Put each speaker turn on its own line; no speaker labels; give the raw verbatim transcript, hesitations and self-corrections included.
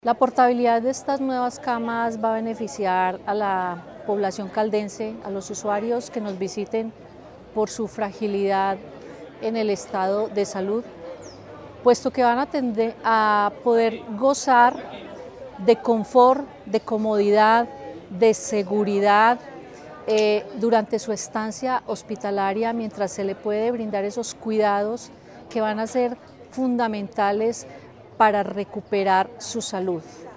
La portabilidad de estas nuevas camas va a beneficiar a la población caldense, a los usuarios que nos visiten por su fragilidad en el estado de salud, puesto que van a, tender a poder gozar de confort, de comodidad, de seguridad eh, durante su estancia hospitalaria, mientras se le puede brindar esos cuidados que van a ser fundamentales para recuperar su salud.